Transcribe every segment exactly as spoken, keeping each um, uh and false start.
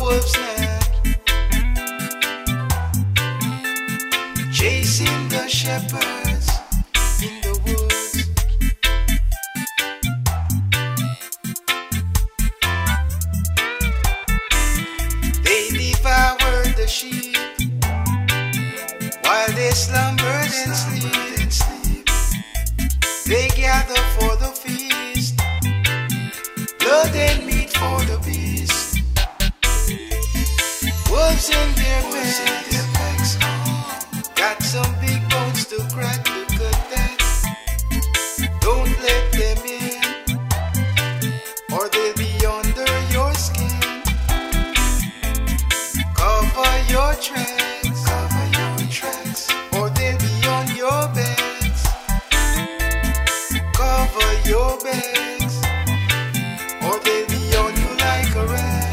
wolf's nap, chasing the shepherds in the woods. They devoured the sheep while they slumbered and sleep. They gather for the feast, blood and meat for the beast. Wolves in their packs, got some big bones to crack. Look at that. Don't let them in, or they'll be under your skin. Cover your tracks, cover your tracks, or they'll be on your backs. Cover your backs, or they'll be on you like a rash.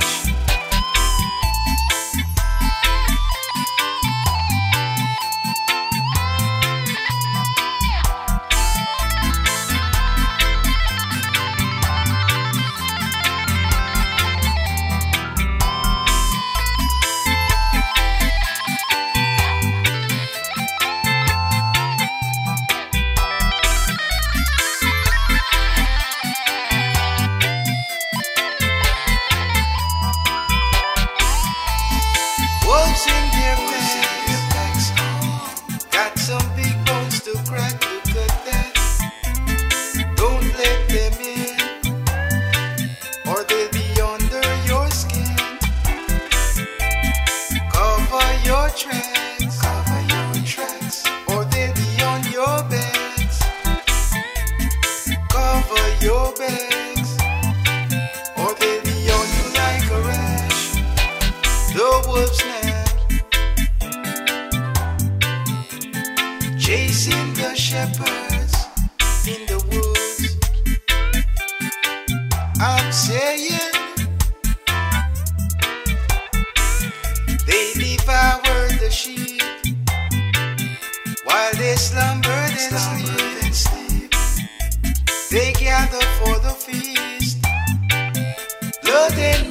Wolves in their packs, got some big bones to crack. Look at that. Don't let them in, or they'll be under your skin. Cover your tracks, cover your tracks, or they'll be on your backs. Cover your backs, or they'll be on you like a rash. The wolf's nap, chasing the shepherds in the woods. I'm saying they devoured the sheep while they slumbered and sleep. They gather for the feast, blood and